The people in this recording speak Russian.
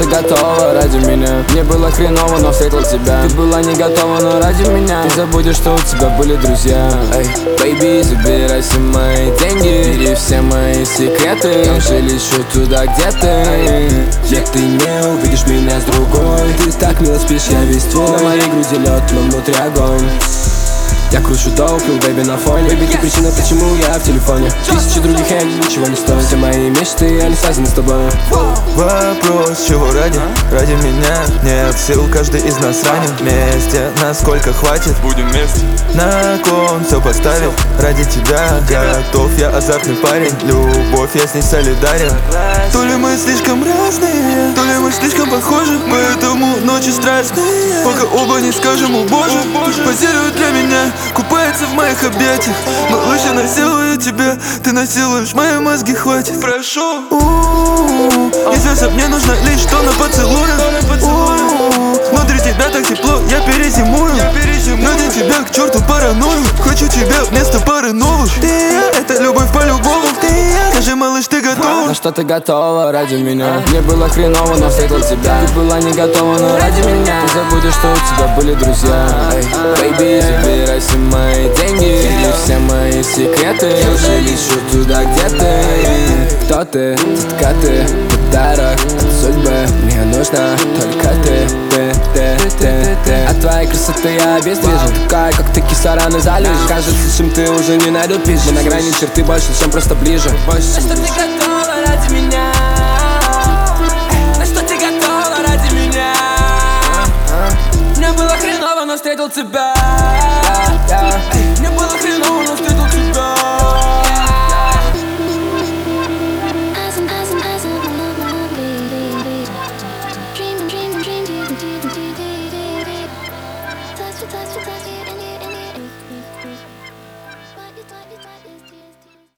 ты готова ради меня. Мне было хреново, но встретил тебя. Ты была не готова, но ради меня. Ты забудешь, что у тебя были друзья. Эй, baby, забирай все мои деньги, бери все мои секреты. Я уже лечу туда, где ты. Где ты не увидишь меня с другой. Ты так мило спишь, я весь твой. На моей груди лед, но внутри огонь. Я кручу доп, пил бэйби на фоне. Бэйби, ты причина, почему я в телефоне. Тысячи других я ничего не стою. Все мои мечты, они связаны с тобой. Вопрос, чего ради? Ради меня нет сил, каждый из нас ранен. Вместе, насколько хватит? Будем вместе. На кон все поставить. Ради тебя готов, я азартный парень. Любовь, я с ней солидарен. То ли мы слишком разные, то ли мы слишком похожи. Поэтому ночи страшные, пока оба не скажем, о боже. Позирует для меня, купается в моих объятиях. Малыш, я насилую тебя, ты насилуешь мои мозги, хватит. Прошу. Известно, мне нужно лишь тонна поцелуя. Внутри тебя так тепло, я перезимую. Ради тебя к черту паранойю. Хочу тебя вместо пары новых. Ты и я, это любовь по-любому. Ты и я, скажи, малыш, ты готова? На что ты готова ради меня? Мне было хреново, но встретил тебя. Ты была не готова, но ради меня. Ты забудешь, что у тебя были друзья. Эй, baby, забирай все мои деньги, бери все мои секреты. Я уже лечу туда, где ты. Кто ты? Детка ты, подарок от судьбы. Мне нужна только ты. От твоей красоты я обездвижен. Такая, как ты, кисараны залежь. Кажется, чем ты уже не найду пищи. Мы на грани черты больше, чем просто ближе. На что ты готова ради меня? На что ты готова ради меня? Мне было хреново, но встретил тебя.